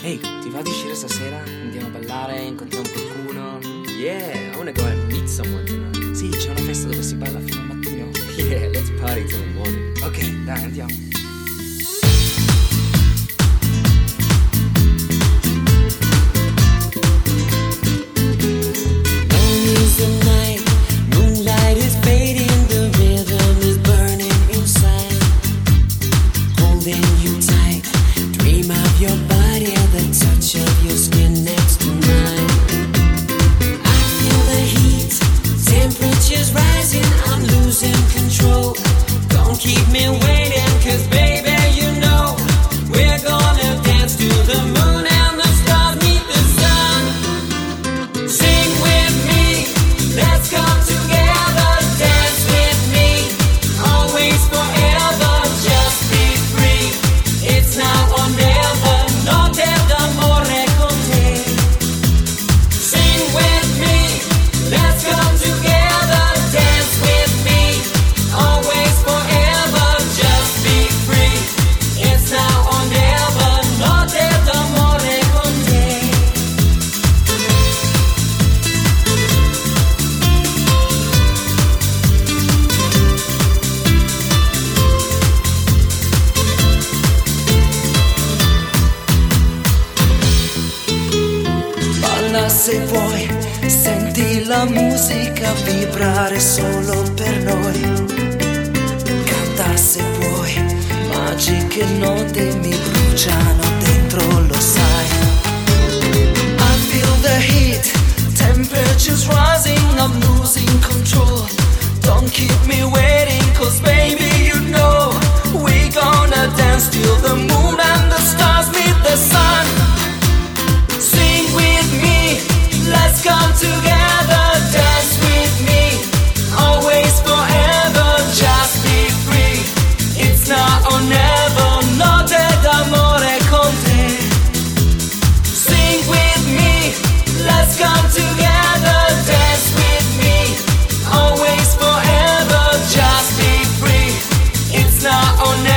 Ehi, ti va di uscire stasera? Andiamo a ballare, incontriamo qualcuno? Yeah, I wanna go and meet someone tonight. Sì, c'è una festa dove si balla fino al mattino. Yeah, let's party till the morning. Ok, dai, andiamo. Your body and the touch of your skin next to mine. I feel the heat, temperature's rising, I'm losing control. Don't keep me waiting, cause baby you know we're gonna dance to the moon and the stars meet the sun. Sing with me, let's come together, dance with me, always forever, just be free. It's now or never. Se vuoi, senti la musica vibrare solo per noi. Canta se vuoi, magiche note mi bruciano dentro, lo sai. I feel the heat, temperature's rising, I'm losing control. Don't keep me waiting, cause baby you know we gonna dance till the moon and the stars meet the sun. Sing with me, let's come together, dance with me, always forever, just be free. It's now or never, notte d'amore con te. Sing with me, let's come together, dance with me, always forever, just be free. It's now or never.